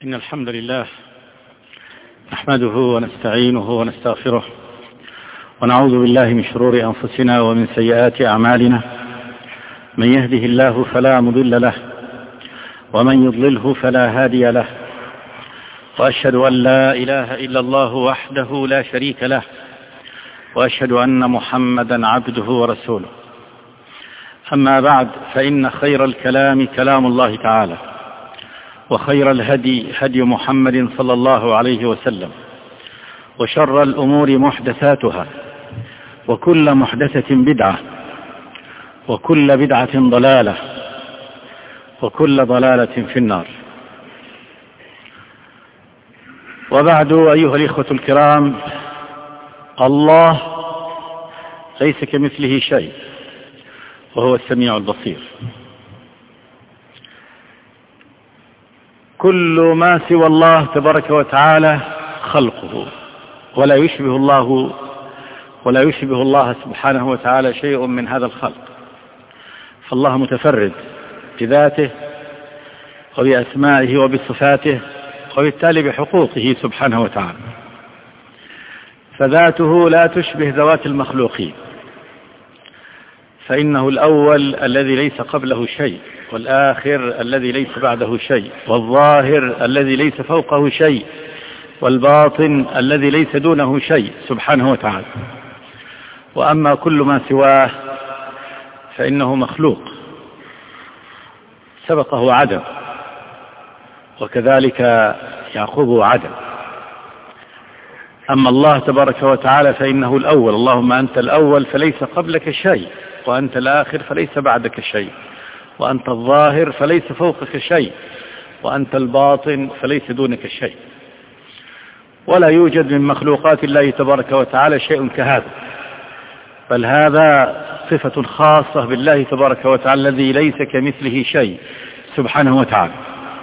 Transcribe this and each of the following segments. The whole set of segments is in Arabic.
إن الحمد لله نحمده ونستعينه ونستغفره ونعوذ بالله من شرور أنفسنا ومن سيئات أعمالنا. من يهده الله فلا مضل له ومن يضلله فلا هادي له، وأشهد أن لا إله إلا الله وحده لا شريك له، وأشهد أن محمدا عبده ورسوله. أما بعد، فإن خير الكلام كلام الله تعالى، وخير الهدي هدي محمد صلى الله عليه وسلم، وشر الأمور محدثاتها، وكل محدثة بدعة، وكل بدعة ضلالة، وكل ضلالة في النار. وبعد، أيها الإخوة الكرام، الله ليس كمثله شيء، وهو السميع البصير. كل ما سوى الله تبارك وتعالى خلقه، ولا يشبه الله سبحانه وتعالى شيء من هذا الخلق. فالله متفرد بذاته وبأسمائه وبصفاته، وبالتالي بحقوقه سبحانه وتعالى، فذاته لا تشبه ذوات المخلوقين، فإنه الأول الذي ليس قبله شيء، والآخر الذي ليس بعده شيء، والظاهر الذي ليس فوقه شيء، والباطن الذي ليس دونه شيء سبحانه وتعالى. وأما كل ما سواه فإنه مخلوق سبقه عدم، وكذلك يعقبه عدم. أما الله تبارك وتعالى فإنه الأول، اللهم أنت الأول فليس قبلك شيء، وأنت الآخر فليس بعدك شيء، وأنت الظاهر فليس فوقك شيء، وأنت الباطن فليس دونك شيء. ولا يوجد من مخلوقات الله تبارك وتعالى شيء كهذا، بل هذا صفة خاصة بالله تبارك وتعالى الذي ليس كمثله شيء سبحانه وتعالى.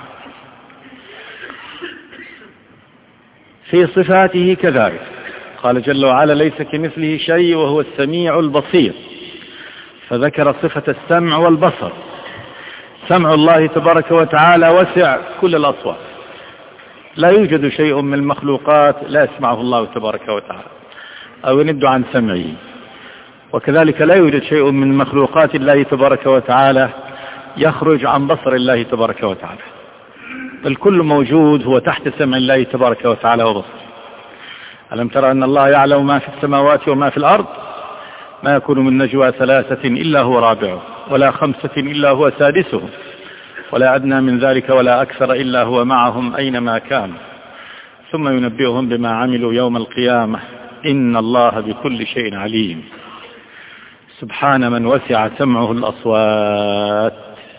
في صفاته كذلك قال جل وعلا: ليس كمثله شيء وهو السميع البصير، فذكر صفة السمع والبصر. سمع الله تبارك وتعالى وسع كل الأصوات، لا يوجد شيء من المخلوقات لا يسمعه الله تبارك وتعالى أو يند عن سمعه، وكذلك لا يوجد شيء من مخلوقات الله تبارك وتعالى يخرج عن بصر الله تبارك وتعالى، بل كل موجود هو تحت سمع الله تبارك وتعالى وبصره. ألم ترى أن الله يعلم ما في السماوات وما في الأرض؟ ما يكون من نجوى ثلاثة إلا هو رابعه، ولا خمسة إلا هو سادسهم، ولا أدنى من ذلك ولا أكثر إلا هو معهم أينما كانوا، ثم ينبئهم بما عملوا يوم القيامة، إن الله بكل شيء عليم. سبحان من وسع سمعه الأصوات.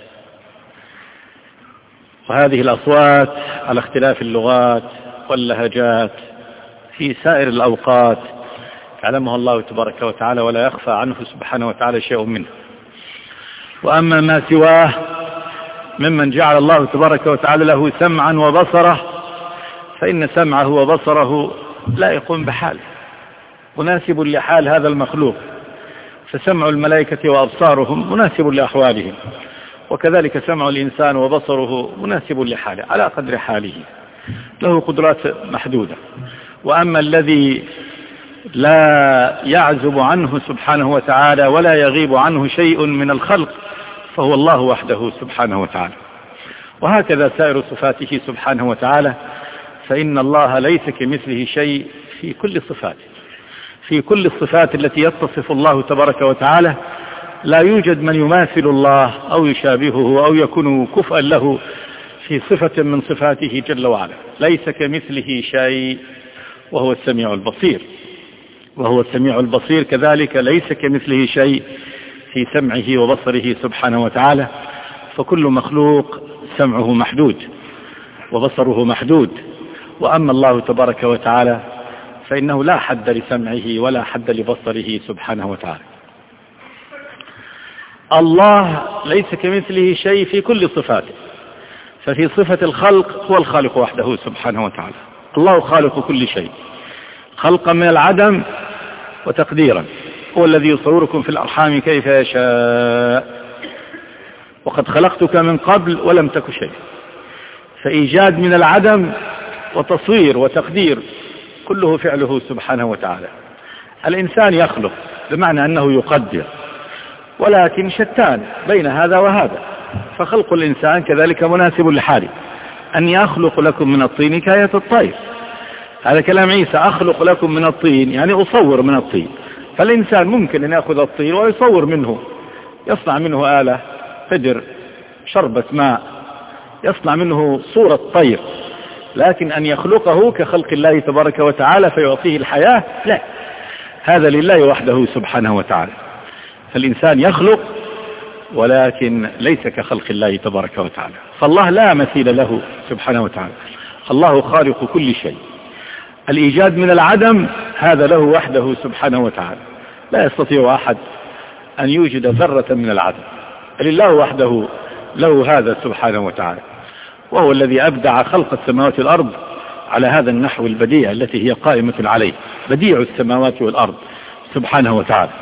وهذه الأصوات على اختلاف اللغات واللهجات في سائر الأوقات يعلمها الله تبارك وتعالى، ولا يخفى عنه سبحانه وتعالى شيء منه. وأما ما سواه ممن جعل الله تبارك وتعالى له سمعا وبصره، فإن سمعه وبصره لائق بحاله، مناسب لحال هذا المخلوق. فسمع الملائكة وأبصارهم مناسب لأحوالهم، وكذلك سمع الإنسان وبصره مناسب لحاله على قدر حاله، له قدرات محدودة. وأما الذي لا يعزب عنه سبحانه وتعالى ولا يغيب عنه شيء من الخلق فهو الله وحده سبحانه وتعالى. وهكذا سائر صفاته سبحانه وتعالى، فإن الله ليس كمثله شيء في كل صفاته. في كل الصفات التي يتصف الله تبارك وتعالى لا يوجد من يماثل الله أو يشابهه أو يكون كفءا له في صفة من صفاته جل وعلا. ليس كمثله شيء وهو السميع البصير. وهو السميع البصير كذلك ليس كمثله شيء في سمعه وبصره سبحانه وتعالى. فكل مخلوق سمعه محدود وبصره محدود، وأما الله تبارك وتعالى فإنه لا حد لسمعه ولا حد لبصره سبحانه وتعالى. الله ليس كمثله شيء في كل صفاته. ففي صفة الخلق هو الخالق وحده سبحانه وتعالى. الله خالق كل شيء، خلقا من العدم وتقديرا. هو الذي يصوركم في الأرحام كيف يشاء، وقد خلقتك من قبل ولم تك شيء. فإيجاد من العدم وتصوير وتقدير كله فعله سبحانه وتعالى. الإنسان يخلق بمعنى أنه يقدر، ولكن شتان بين هذا وهذا. فخلق الإنسان كذلك مناسب لحاله. أني أخلق لكم من الطين كآية الطير، هذا كلام عيسى. أخلق لكم من الطين يعني أصور من الطين. فالإنسان ممكن أن يأخذ الطين ويصور منه، يصنع منه آلة، قدر، شربة ماء، يصنع منه صورة طير. لكن أن يخلقه كخلق الله تبارك وتعالى فيعطيه الحياة، لا، هذا لله وحده سبحانه وتعالى. فالإنسان يخلق ولكن ليس كخلق الله تبارك وتعالى. فالله لا مثيل له سبحانه وتعالى. الله خالق كل شيء. الإيجاد من العدم هذا له وحده سبحانه وتعالى، لا يستطيع أحد أن يوجد ذرة من العدم. لله وحده له هذا سبحانه وتعالى، وهو الذي أبدع خلق السماوات والأرض على هذا النحو البديع التي هي قائمة عليه، بديع السماوات والأرض سبحانه وتعالى.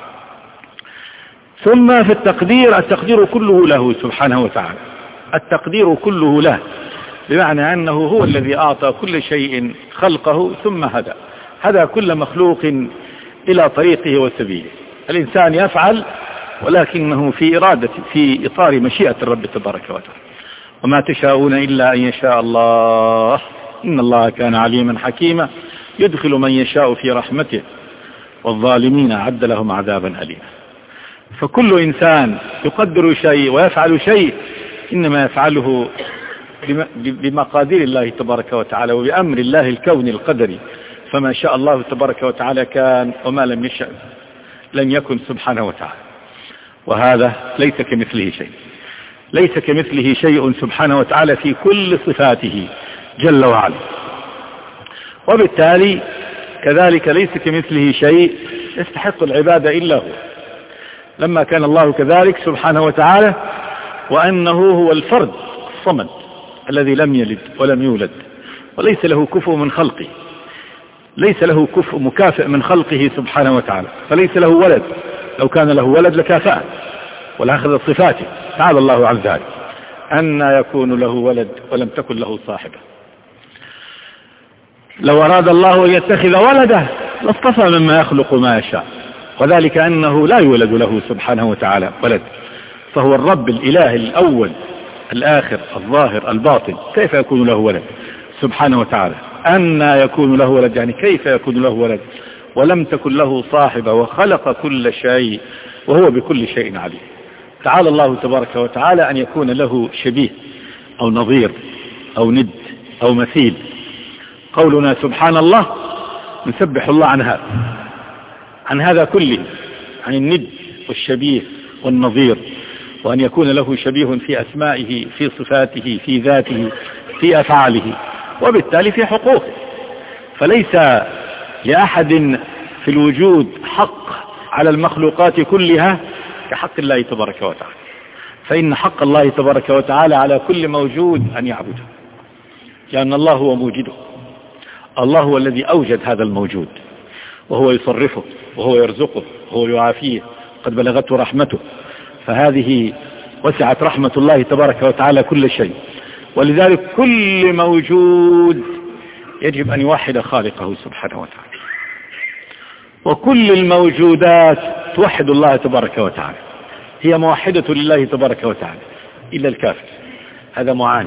ثم في التقدير كله له سبحانه وتعالى. التقدير كله له بمعنى أنه هو الذي أعطى كل شيء خلقه ثم هدى كل مخلوق إلى طريقه وسبيله. الإنسان يفعل ولكنه في إطار مشيئة الرب تبارك وتعالى. وما تشاءون إلا أن يشاء الله إن الله كان عليما حكيما يدخل من يشاء في رحمته والظالمين أعد لهم عذابا أليما. فكل إنسان يقدر شيء ويفعل شيء إنما يفعله بمقادير الله تبارك وتعالى وبأمر الله الكون القدري. فما شاء الله تبارك وتعالى كان، وما لم يشأ لم يكن سبحانه وتعالى. وهذا ليس كمثله شيء، ليس كمثله شيء سبحانه وتعالى في كل صفاته جل وعلا. وبالتالي كذلك ليس كمثله شيء يستحق العبادة إلا هو. لما كان الله كذلك سبحانه وتعالى وأنه هو الفرد الصمد الذي لم يلد ولم يولد وليس له كفء من خلقه، ليس له كفء مكافئ من خلقه سبحانه وتعالى، فليس له ولد. لو كان له ولد لكافأ ولأخذ صفاته، تعالى الله عن ذلك. أن يكون له ولد ولم تكن له صاحبة. لو أراد الله أن يتخذ ولده لاصطفى مما يخلق ما يشاء، وذلك أنه لا يولد له سبحانه وتعالى ولد. فهو الرب الإله الأول الآخر الظاهر الباطن، كيف يكون له ولد سبحانه وتعالى؟ أن يكون له ولد يعني كيف يكون له ولد ولم تكن له صاحبة وخلق كل شيء وهو بكل شيء عليم. تعالى الله تبارك وتعالى أن يكون له شبيه أو نظير أو ند أو مثيل. قولنا سبحان الله نسبح الله عن هذا كله، عن الند والشبيه والنظير، وأن يكون له شبيه في أسمائه في صفاته في ذاته في أفعاله وبالتالي في حقوقه. فليس لأحد في الوجود حق على المخلوقات كلها كحق الله تبارك وتعالى. فإن حق الله تبارك وتعالى على كل موجود أن يعبده، لأن الله هو موجده، الله هو الذي أوجد هذا الموجود، وهو يصرفه وهو يرزقه وهو يعافيه، قد بلغته رحمته. فهذه وسعت رحمة الله تبارك وتعالى كل شيء. ولذلك كل موجود يجب أن يوحد خالقه سبحانه وتعالى، وكل الموجودات توحد الله تبارك وتعالى، هي موحدة لله تبارك وتعالى إلا الكافر. هذا معاند،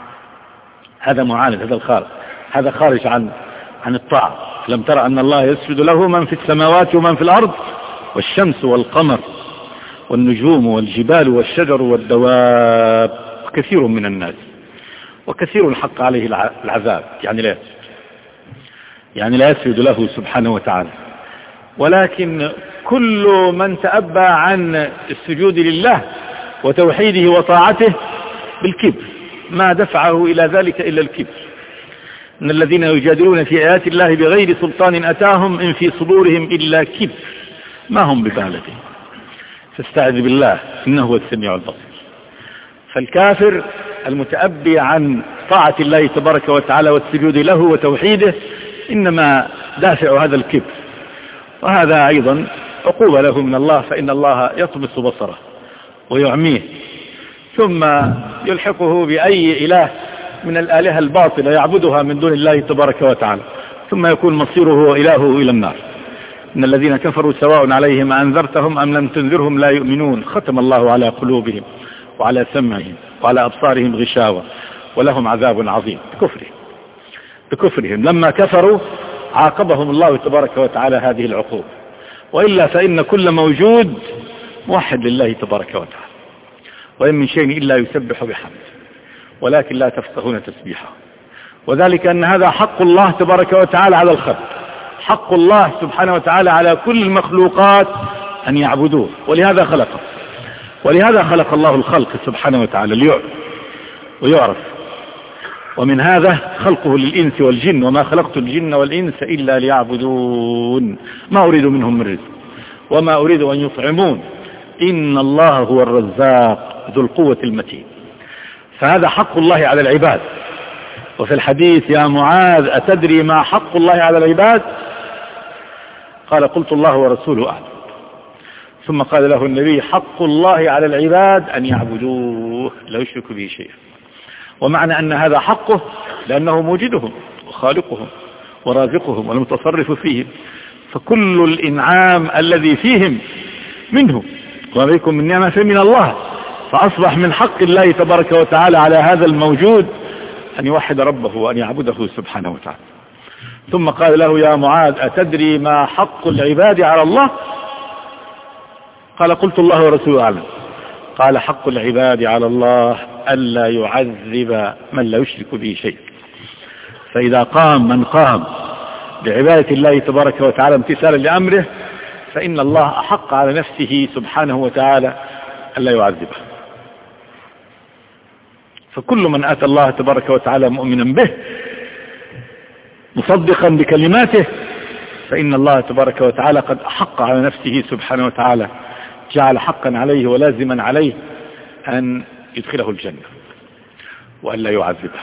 هذا الخارج، هذا خارج عن الطاعة. لم ترى أن الله يسجد له من في السماوات ومن في الأرض والشمس والقمر والنجوم والجبال والشجر والدواب وكثير من الناس، وكثير حق عليه العذاب، يعني لا يسجد له سبحانه وتعالى. ولكن كل من تأبى عن السجود لله وتوحيده وطاعته بالكبر، ما دفعه إلى ذلك إلا الكبر. إن الذين يجادلون في آيات الله بغير سلطان أتاهم إن في صدورهم إلا كبر ما هم ببالغين فاستعذ بالله إنه هو السميع البصير. فالكافر المتأبي عن طاعة الله تبارك وتعالى والسجود له وتوحيده إنما دافع هذا الكبر، وهذا أيضا عقوبة له من الله، فإن الله يطمس بصره ويعميه ثم يلحقه بأي إله من الآلهة الباطلة يعبدها من دون الله تبارك وتعالى، ثم يكون مصيره وإلهه إلى النار. إن الذين كفروا سواء عليهم أنذرتهم أم لم تنذرهم لا يؤمنون، ختم الله على قلوبهم وعلى سمعهم وعلى أبصارهم غشاوة ولهم عذاب عظيم بكفرهم. لما كفروا عاقبهم الله تبارك وتعالى هذه العقوبة، وإلا فإن كل موجود موحد لله تبارك وتعالى، وإن من شيء إلا يسبح بحمده ولكن لا تفقهون تسبيحه. وذلك أن هذا حق الله تبارك وتعالى على الخلق، حق الله سبحانه وتعالى على كل المخلوقات أن يعبدوه، ولهذا خلقه، ولهذا خلق الله الخلق سبحانه وتعالى ويعرف. ومن هذا خلقه للإنس والجن، وما خلقت الجن والإنس إلا ليعبدون ما أريد منهم من رزق وما أريد أن يطعمون إن الله هو الرزاق ذو القوة المتين. فهذا حق الله على العباد. وفي الحديث: يا معاذ أتدري ما حق الله على العباد؟ قال: قلت الله ورسوله أعلم. ثم قال له النبي: حق الله على العباد أن يعبدوه لا يشركوا به شيئا. ومعنى أن هذا حقه لأنه موجدهم وخالقهم ورازقهم والمتصرف فيهم، فكل الإنعام الذي فيهم منه، وما بكم من نعمة من الله، فأصبح من حق الله تبارك وتعالى على هذا الموجود أن يوحد ربه وأن يعبده سبحانه وتعالى. ثم قال له: يا معاذ أتدري ما حق العباد على الله؟ قال: قلت الله ورسوله أعلم. قال: حق العباد على الله ألا يعذب من لا يشرك به شيء. فإذا قام من قام بعبادة الله تبارك وتعالى امتثالا لأمره، فإن الله أحق على نفسه سبحانه وتعالى ألا يعذبه. فكل من أتى الله تبارك وتعالى مؤمنا به مصدقا بكلماته، فإن الله تبارك وتعالى قد أحق على نفسه سبحانه وتعالى، جعل حقا عليه ولازما عليه أن يدخله الجنة وأن لا يعذبه.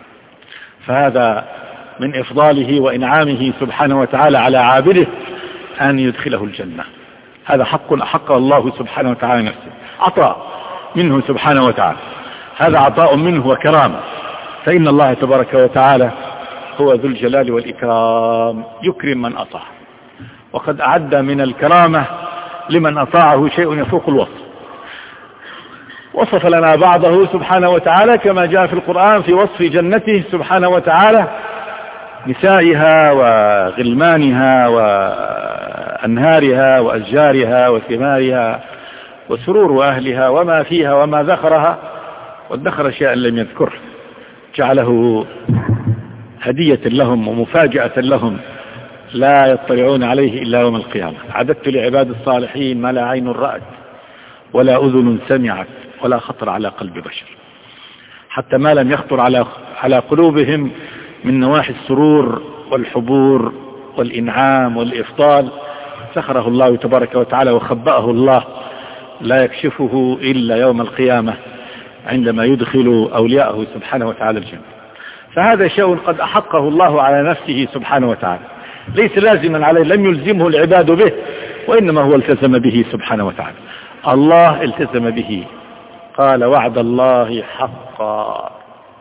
فهذا من إفضاله وإنعامه سبحانه وتعالى على عابده أن يدخله الجنة. هذا حق أحق الله سبحانه وتعالى نفسه، عطاء منه سبحانه وتعالى، هذا عطاء منه وكرامة. فإن الله تبارك وتعالى هو ذو الجلال والإكرام، يكرم من أطاع، وقد أعد من الكرامة لمن أطاعه شيء يفوق الوصف. وصف لنا بعضه سبحانه وتعالى كما جاء في القرآن في وصف جنته سبحانه وتعالى: نسائها وغلمانها وأنهارها وأشجارها وثمارها وسرور أهلها وما فيها وما ذخرها، وادخر شيئا لم يذكره، جعله هدية لهم ومفاجأة لهم لا يطلعون عليه إلا يوم القيامة. أعددت لعباد الصالحين ما لا عين رأت ولا أذن سمعت ولا خطر على قلب بشر. حتى ما لم يخطر على قلوبهم من نواحي السرور والحبور والإنعام والإفضال سخره الله تبارك وتعالى وخبأه الله، لا يكشفه إلا يوم القيامة عندما يدخل أولياءه سبحانه وتعالى الجنة. فهذا شيء قد أحقه الله على نفسه سبحانه وتعالى، ليس لازما عليه، لم يلزمه العباد به، وإنما هو التزم به سبحانه وتعالى. الله التزم به، قال: وعد الله حقا،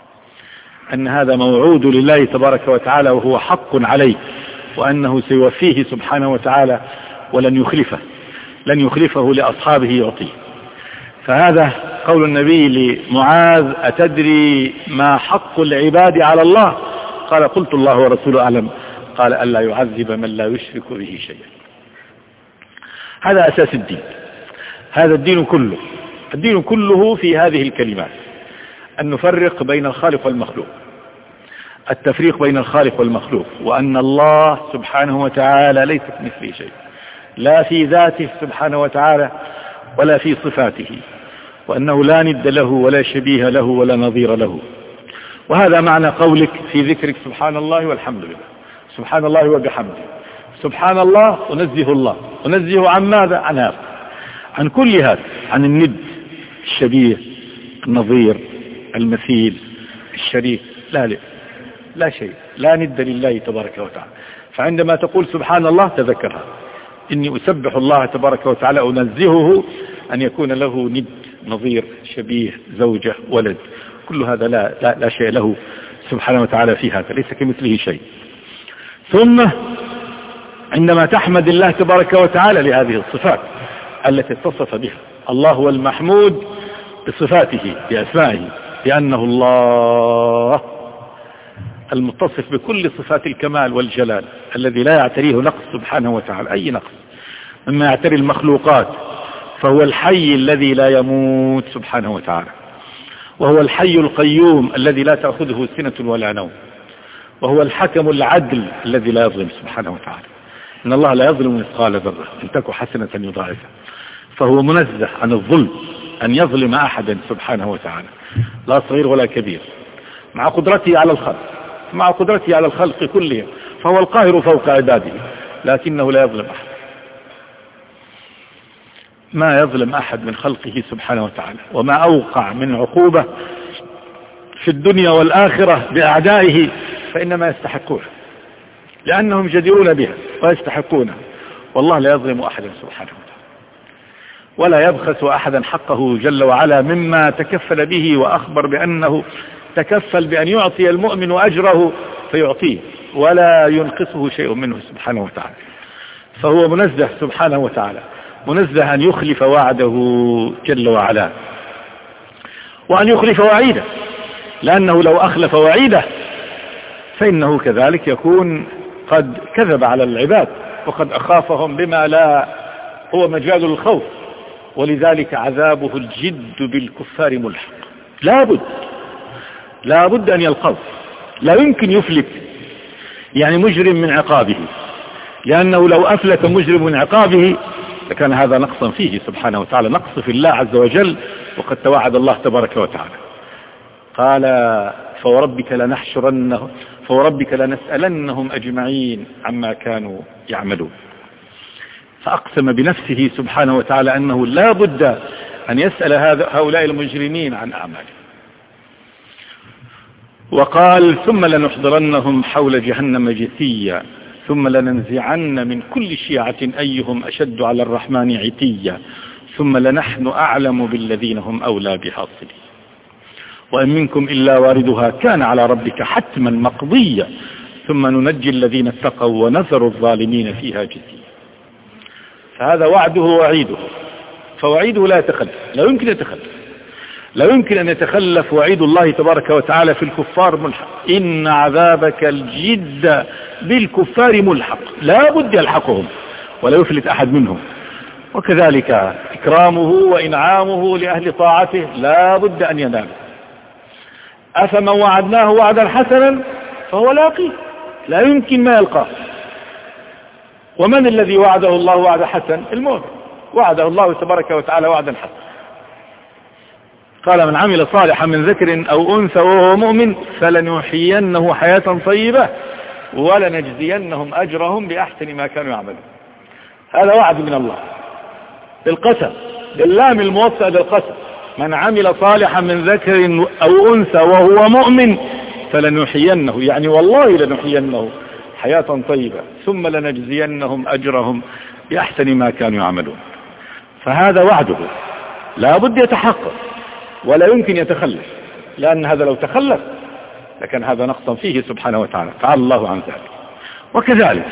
أن هذا موعود لله تبارك وتعالى وهو حق عليه، وأنه سيوفيه سبحانه وتعالى ولن يخلفه لأصحابه يعطيه. فهذا قول النبي لمعاذ: أتدري ما حق العباد على الله؟ قال: قلت الله ورسوله أعلم. قال: ألا يعذب من لا يشرك به شيئا. هذا أساس الدين، هذا الدين كله في هذه الكلمات: أن نفرق بين الخالق والمخلوق، التفريق بين الخالق والمخلوق، وأن الله سبحانه وتعالى ليس كمثله شيء، لا في ذاته سبحانه وتعالى ولا في صفاته، وأنه لا ند له ولا شبيه له ولا نظير له. وهذا معنى قولك في ذكرك: سبحان الله والحمد لله، سبحان الله وبحمده. سبحان الله ونزه الله، ونزه عن ماذا؟ عن هذا، عن كل هذا، عن الند، الشبيه، النظير، المثيل، الشريك. لا شيء، لا ند لله تبارك وتعالى. فعندما تقول سبحان الله تذكرها: إني أسبح الله تبارك وتعالى، أنزهه أن يكون له ند، نظير، شبيه، زوجة، ولد. كل هذا لا شيء له سبحانه وتعالى في هذا، ليس كمثله شيء. ثم عندما تحمد الله تبارك وتعالى لهذه الصفات التي اتصف بها، الله هو المحمود بصفاته بأسمائه، لأنه الله المتصف بكل صفات الكمال والجلال الذي لا يعتريه نقص سبحانه وتعالى، أي نقص مما يعتري المخلوقات. فهو الحي الذي لا يموت سبحانه وتعالى، وهو الحي القيوم الذي لا تأخذه سنة ولا نوم، وهو الحكم العدل الذي لا يظلم سبحانه وتعالى. إن الله لا يظلم مثقال ذرة إن تك حسنة يضاعفها. فهو منزه عن الظلم أن يظلم أحدا سبحانه وتعالى، لا صغير ولا كبير، مع قدرته على الخلق كلهم. فهو القاهر فوق عباده، لكنه لا يظلم أحد، ما يظلم أحد من خلقه سبحانه وتعالى. وما أوقع من عقوبة في الدنيا والآخرة بأعدائه فإنما يستحقون، لأنهم جديرون بها ويستحقونها. والله لا يظلم أحدا سبحانه وتعالى، ولا يبخس أحدا حقه جل وعلا مما تكفل به، وأخبر بأنه تكفل بأن يعطي المؤمن أجره فيعطيه ولا ينقصه شيء منه سبحانه وتعالى. فهو منزه سبحانه وتعالى، منزه أن يخلف وعده جل وعلا، وأن يخلف وعيده، لأنه لو أخلف وعيده فإنه كذلك يكون قد كذب على العباد، وقد أخافهم بما لا هو مجال الخوف. ولذلك عذابه الجد بالكفار ملحق، لا بد أن يلقوا، لا يمكن يفلت يعني مجرم من عقابه، لأنه لو أفلت مجرم من عقابه لكان هذا نقصا فيه سبحانه وتعالى، نقص في الله عز وجل، وقد توعد الله تبارك وتعالى. قال فوربك لنسألنهم أجمعين عما كانوا يعملون. فأقسم بنفسه سبحانه وتعالى أنه لا بد أن يسأل هؤلاء المجرمين عن أعمالهم. وقال ثم لنحضرنهم حول جهنم جثيا ثم لننزعن من كل شيعة أيهم أشد على الرحمن عتيا ثم لنحن أعلم بالذين هم أولى بها صليا وإن منكم إلا واردها كان على ربك حتما مقضيا ثم ننجي الذين اتقوا ونذر الظالمين فيها جثيا. فهذا وعده ووعيده، فوعيده لا يتخلف، لا يمكن أن يتخلف وعيد الله تبارك وتعالى في الكفار ملحق. إن عذابك الجد بالكفار ملحق، لا بد يلحقهم ولا يفلت أحد منهم. وكذلك إكرامه وإنعامه لأهل طاعته لا بد أن ينال. أفمن وعدناه وعدا حسنا فهو لاقيه، لا يمكن ما يلقاه. ومن الذي وعده الله وعد حسن؟ المؤمن، وعده الله تبارك وتعالى وعدا حسنا. قال من عمل صالحا من ذكر أو أنثى وهو مؤمن فلنحيينه حياة طيبة ولنجزينهم أجرهم بأحسن ما كانوا يعملون. هذا وعد من الله بالقسم، باللام الموطأ بالقسم. من عمل صالحا من ذكر أو أنثى وهو مؤمن فلنحيينه، يعني والله لنحيينه حياة طيبة ثم لنجزينهم أجرهم بأحسن ما كانوا يعملون. فهذا وعده لا بد يتحقق ولا يمكن يتخلف، لأن هذا لو تخلف لكن هذا نقصا فيه سبحانه وتعالى، تعالى الله عن ذلك. وكذلك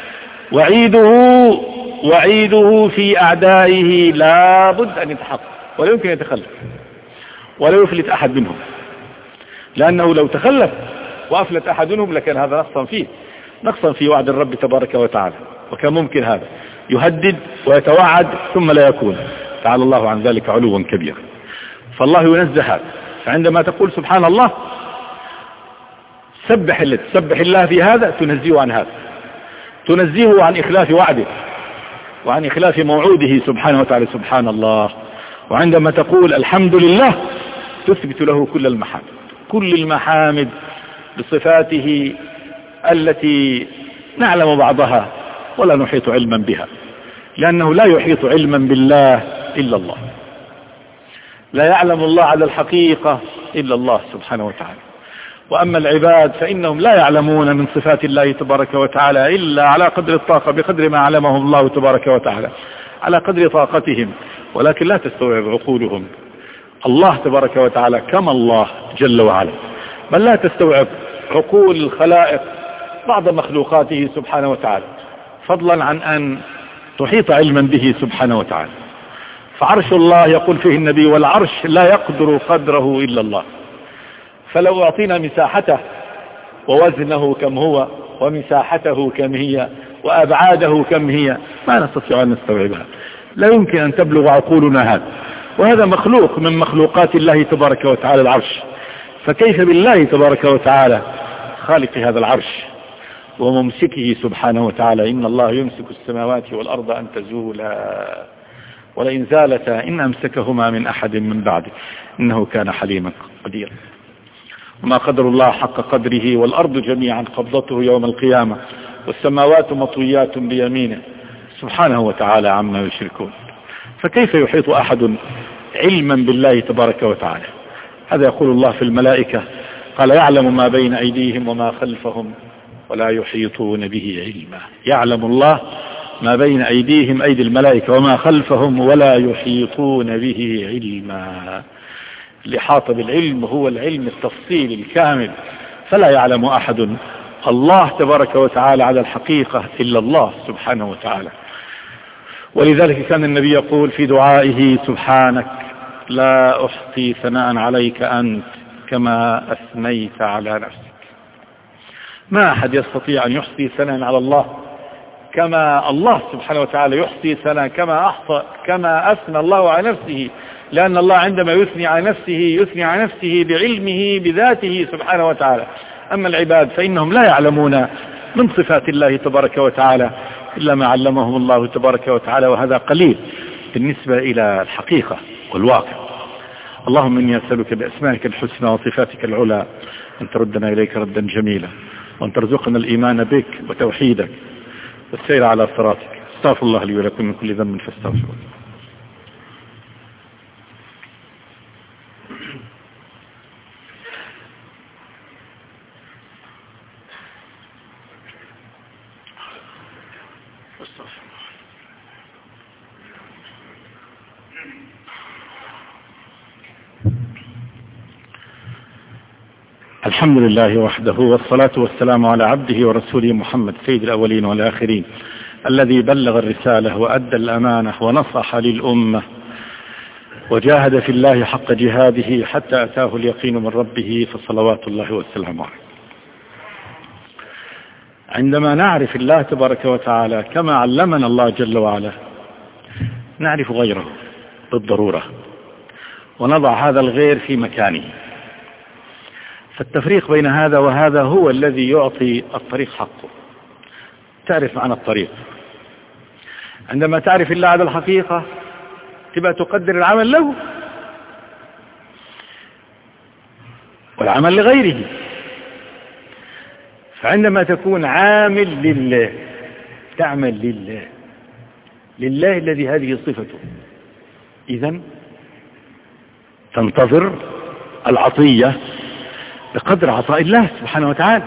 وعيده في أعدائه لا بد أن يتحقق ولا يمكن يتخلف ولا يفلت أحد منهم، لأنه لو تخلف وأفلت أحد منهم لكن هذا نقصا في وعد الرب تبارك وتعالى. وكان ممكن هذا يهدد ويتوعد ثم لا يكون، تعالى الله عن ذلك علوا كبيرا. فالله ينزه هذا. فعندما تقول سبحان الله سبح الله في هذا تنزيه عن هذا، تنزيه عن إخلاف وعده وعن إخلاف موعوده سبحانه وتعالى، سبحان الله. وعندما تقول الحمد لله تثبت له كل المحامد بصفاته التي نعلم بعضها ولا نحيط علما بها، لأنه لا يحيط علما بالله إلا الله، لا يعلم الله على الحقيقة إلا الله سبحانه وتعالى. وأما العباد فإنهم لا يعلمون من صفات الله تبارك وتعالى إلا على قدر الطاقة، بقدر ما علمهم الله تبارك وتعالى، على قدر طاقتهم، ولكن لا تستوعب عقولهم الله تبارك وتعالى كما الله جل وعلا، بل لا تستوعب عقول الخلائق بعض مخلوقاته سبحانه وتعالى، فضلا عن أن تحيط علما به سبحانه وتعالى. فعرش الله يقول فيه النبي: والعرش لا يقدر قدره إلا الله. فلو أعطينا مساحته ووزنه كم هو ومساحته كم هي وأبعاده كم هي ما نستطيع أن نستوعبها، لا يمكن أن تبلغ عقولنا هذا. وهذا مخلوق من مخلوقات الله تبارك وتعالى العرش، فكيف بالله تبارك وتعالى خالق هذا العرش وممسكه سبحانه وتعالى؟ إن الله يمسك السماوات والأرض أن تزولا ولئن زالتا إن أمسكهما من أحد من بعده إنه كان حليما قديرا. وما قدر الله حق قدره، والأرض جميعا قبضته يوم القيامة والسماوات مطويات بيمينه سبحانه وتعالى عما يشركون. فكيف يحيط أحد علما بالله تبارك وتعالى؟ هذا يقول الله في الملائكة، قال: يعلم ما بين أيديهم وما خلفهم ولا يحيطون به علما. يعلم الله ما بين أيديهم أيدي الملائكة وما خلفهم ولا يحيطون به علما. الإحاطة بالعلم هو العلم التفصيلي الكامل، فلا يعلم أحد الله تبارك وتعالى على الحقيقة إلا الله سبحانه وتعالى. ولذلك كان النبي يقول في دعائه: سبحانك لا أحصي ثناء عليك أنت كما أثنيت على نفسك. ما أحد يستطيع أن يحصي ثناء على الله كما الله سبحانه وتعالى يحصي ثناء، كما أثنى الله على نفسه، لأن الله عندما يثني على نفسه بعلمه بذاته سبحانه وتعالى. أما العباد فإنهم لا يعلمون من صفات الله تبارك وتعالى إلا ما علمهم الله تبارك وتعالى، وهذا قليل بالنسبة إلى الحقيقة والواقع. اللهم إني أسألك بأسمائك الحسنى وصفاتك العلى أن تردنا إليك ردا جميلا، وأن ترزقنا الإيمان بك وتوحيدك والسير على صراطك. استغفر الله لي ولكم من كل ذنب فاستغفروه. الحمد لله وحده، والصلاة والسلام على عبده ورسوله محمد سيد الأولين والآخرين، الذي بلغ الرسالة وأدى الأمانة ونصح للأمة وجاهد في الله حق جهاده حتى أتاه اليقين من ربه، فصلوات الله والسلام عليه. عندما نعرف الله تبارك وتعالى كما علمنا الله جل وعلا، نعرف غيره بالضرورة ونضع هذا الغير في مكانه. فالتفريق بين هذا وهذا هو الذي يعطي الطريق حقه. تعرف معنى الطريق. عندما تعرف الله على الحقيقة تبقى تقدر العمل له والعمل لغيره. فعندما تكون عامل لله، تعمل لله الذي هذه صفته، إذن تنتظر العطية بقدر عطاء الله سبحانه وتعالى.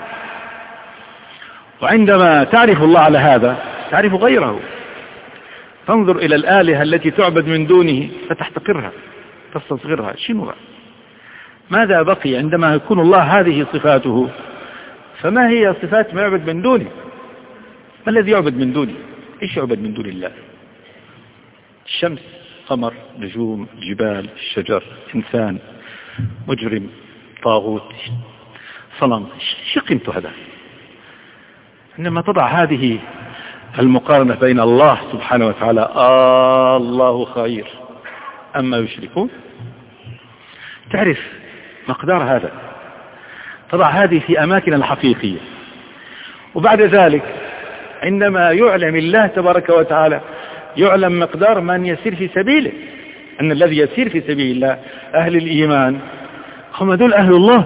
وعندما تعرف الله على هذا تعرف غيره، تنظر إلى الآلهة التي تعبد من دونه فتحتقرها تستصغرها. شنو ماذا بقي عندما يكون الله هذه صفاته؟ فما هي صفات ما يعبد من دونه؟ ما الذي يعبد من دونه؟ إيش يعبد من دون الله؟ الشمس، قمر، نجوم، جبال، الشجر، إنسان، مجرم، طاغوت، صنم. شو قيمته هذا؟ عندما تضع هذه المقارنة بين الله سبحانه وتعالى، الله خير أما يشركون، تعرف مقدار هذا، تضع هذه في أماكن الحقيقية. وبعد ذلك عندما يعلم الله تبارك وتعالى يعلم مقدار من يسير في سبيله، أن الذي يسير في سبيل الله أهل الإيمان هم هذول أهل الله،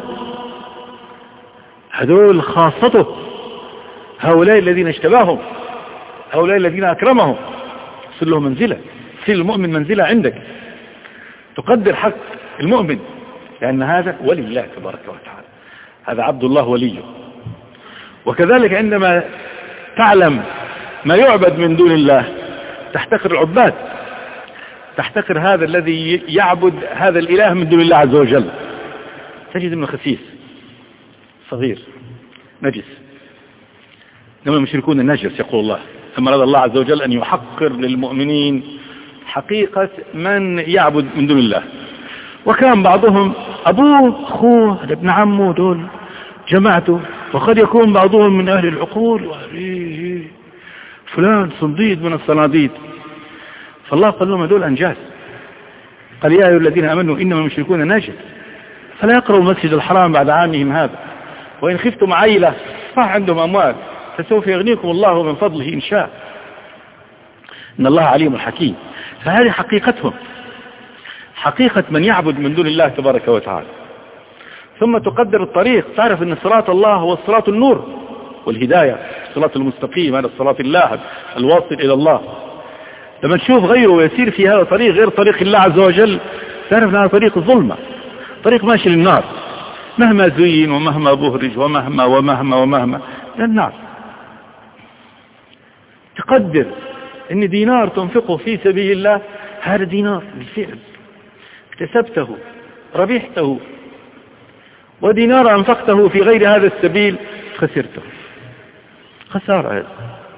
هذول خاصته، هؤلاء الذين اشتباهم، هؤلاء الذين أكرمهم. يصير له منزلة، يصير المؤمن منزلة عندك، تقدر حق المؤمن، لأن هذا ولي الله تبارك وتعالى، هذا عبد الله وليه. وكذلك عندما تعلم ما يعبد من دون الله تحتقر العباد، تحتقر هذا الذي يعبد هذا الإله من دون الله عز وجل، تجد انه خسيس صغير نجس. إنما المشركون النجس يقول الله، ثم أراد الله عز وجل أن يحقر للمؤمنين حقيقة من يعبد من دون الله. وكان بعضهم أبوه أخوه ابن عمه دول جماعته، وقد يكون بعضهم من أهل العقول، فلان صنديد من الصناديد. فالله قال لهم هذول أنجاس، قال يا أيها الذين آمنوا إنما المشركون نجس فلا يقربوا المسجد الحرام بعد عامهم هذا، وإن خفتم عيلة صح عندهم أموال فسوف يغنيكم الله من فضله إن شاء، إن الله عليم حكيم. فهذه حقيقتهم، حقيقة من يعبد من دون الله تبارك وتعالى. ثم تقدر الطريق، تعرف أن صراط الله هو الصراط النور والهداية، الصراط المستقيم، هذا الصراط الله الواصل إلى الله. لما تشوف غيره ويسير في هذا الطريق غير طريق الله عز وجل، تعرف أن هذا طريق الظلمة، طريق ماشي للنار، مهما زين ومهما بهرج ومهما ومهما ومهما للنار. تقدر ان دينار تنفقه في سبيل الله، هذا دينار بالفعل اكتسبته ربحته، ودينار انفقته في غير هذا السبيل خسرته، خسارة هذا.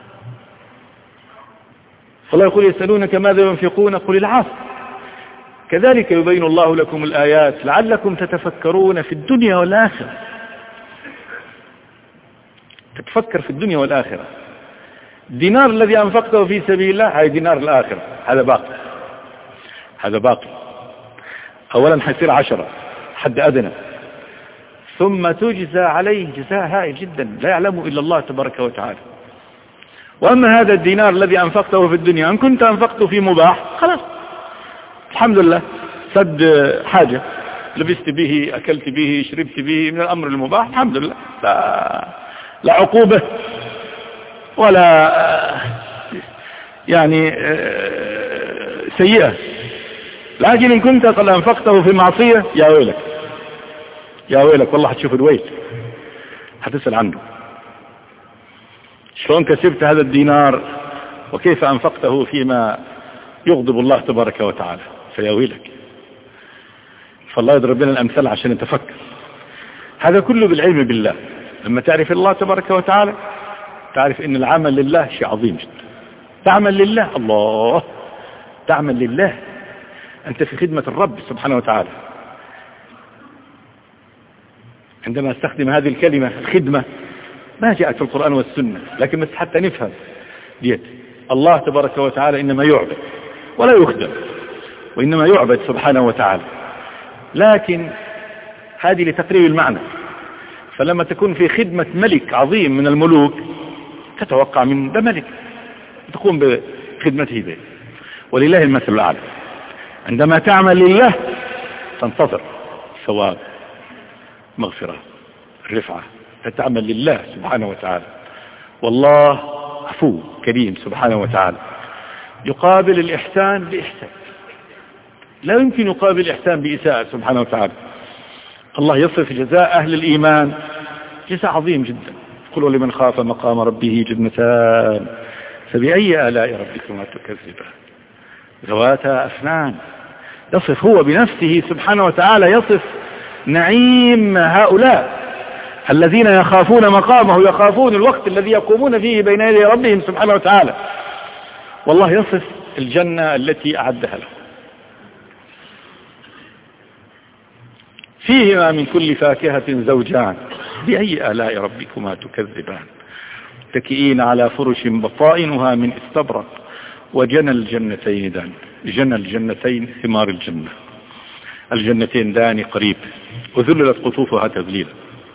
فالله يقول يسألونك ماذا ينفقون قل العفو، كذلك يبين الله لكم الآيات لعلكم تتفكرون في الدنيا والآخرة. تتفكر في الدنيا والآخرة. الدينار الذي أنفقته في سبيل الله هذا دينار الآخرة، هذا باقي، هذا باقي. أولا حيصير 10 حد أدنى، ثم تجزى عليه جزاء هائل جدا لا يعلمه إلا الله تبارك وتعالى. وأما هذا الدينار الذي أنفقته في الدنيا، أن كنت أنفقته في مباح خلاص الحمد لله، سد حاجة، لبست به، أكلت به، شربت به من الأمر المباح الحمد لله، لا عقوبة ولا يعني سيئة. لكن إن كنت قد أنفقته في معصية يا ويلك، يا ويلك والله هتشوف الويل، هتسأل عنه شلون كسبت هذا الدينار وكيف أنفقته فيما يغضب الله تبارك وتعالى، فيا ويلك. فالله يضرب لنا الأمثال عشان نتفكر. هذا كله بالعلم بالله. لما تعرف الله تبارك وتعالى تعرف ان العمل لله شيء عظيم جدا. تعمل لله، الله تعمل لله، انت في خدمة الرب سبحانه وتعالى. عندما استخدم هذه الكلمة الخدمة ما جاءت في القرآن والسنة، لكن بس حتى نفهم ديت. الله تبارك وتعالى إنما يعبد ولا يخدم، وإنما يعبد سبحانه وتعالى، لكن هذه لتقريب المعنى. فلما تكون في خدمة ملك عظيم من الملوك تتوقع من ده ملك تقوم بخدمته به، ولله المثل الأعلى. عندما تعمل لله تنتظر ثواب، مغفرة، رفعة، فتعمل لله سبحانه وتعالى. والله عفو كريم سبحانه وتعالى، يقابل الإحسان بإحسان، لا يمكن يقابل الإحسان بإساءة سبحانه وتعالى. الله يصف جزاء أهل الإيمان جزاء عظيم جدا. قل لمن خاف مقام ربه جنتان فبأي آلاء ربكما تكذبان ذواتا أفنان. يصف هو بنفسه سبحانه وتعالى، يصف نعيم هؤلاء الذين يخافون مقامه، يخافون الوقت الذي يقومون فيه بين يدي ربهم سبحانه وتعالى. والله يصف الجنة التي أعدها له، فيهما من كل فاكهة زوجان بأي آلاء ربكما تكذبان متكئين على فرش بطائنها من استبرق وجنى الجنتين دان. جنى الجنتين ثمار الجنة، الجنتين دان قريب، وذللت قطوفها تذليلا.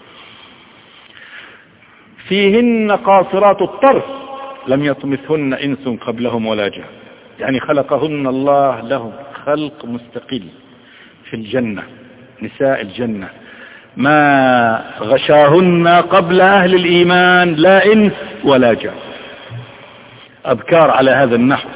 فيهن قاصرات الطرف لم يطمثهن إنس قبلهم ولا جان، يعني خلقهن الله لهم خلق مستقل في الجنة. نساء الجنة ما غشاهن قبل أهل الإيمان لا إنس ولا جان، أبكار على هذا النحو.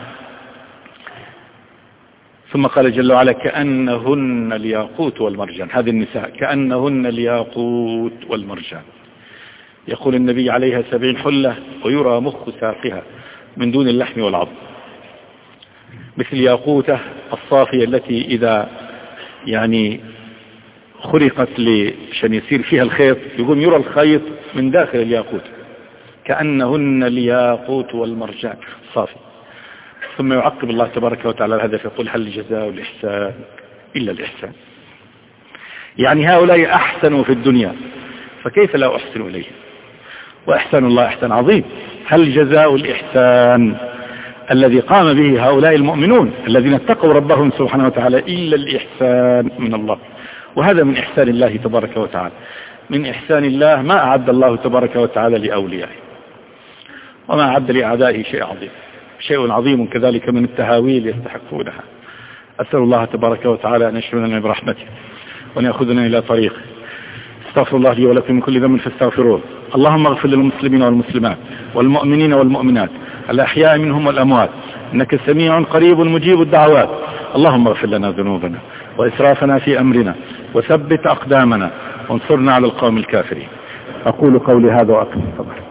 ثم قال جل وعلا كأنهن الياقوت والمرجان، هذه النساء كأنهن الياقوت والمرجان. يقول النبي عليها 70 حلة ويرى مخ ساقها من دون اللحم والعظم. مثل ياقوتة الصافية التي إذا يعني خرقت عشان يصير فيها الخيط يقوم يرى الخيط من داخل الياقوت كأنهن الياقوت والمرجان صافي. ثم يعقب الله تبارك وتعالى هذا فيقول هل جزاء الإحسان إلا الإحسان. يعني هؤلاء أحسنوا في الدنيا فكيف لا أحسن إليه؟ وإحسان الله إحسان عظيم. هل جزاء الإحسان الذي قام به هؤلاء المؤمنون الذين اتقوا ربهم سبحانه وتعالى إلا الإحسان من الله. وهذا من إحسان الله تبارك وتعالى. من إحسان الله ما أعد الله تبارك وتعالى لأوليائه وما أعد لأعدائه شيء عظيم كذلك من التهاويل يستحقونها. أسأل الله تبارك وتعالى أن يشملنا برحمته وأن يأخذنا إلى طريقه. استغفر الله لي ولكم من كل ذنب فاستغفروه. اللهم اغفر للمسلمين والمسلمات والمؤمنين والمؤمنات الأحياء منهم والأموات إنك سميع قريب مجيب الدعوات. اللهم اغفر لنا ذنوبنا وإسرافنا في أمرنا وثبت أقدامنا وانصرنا على القوم الكافرين. أقول قولي هذا وأقم الصلاة.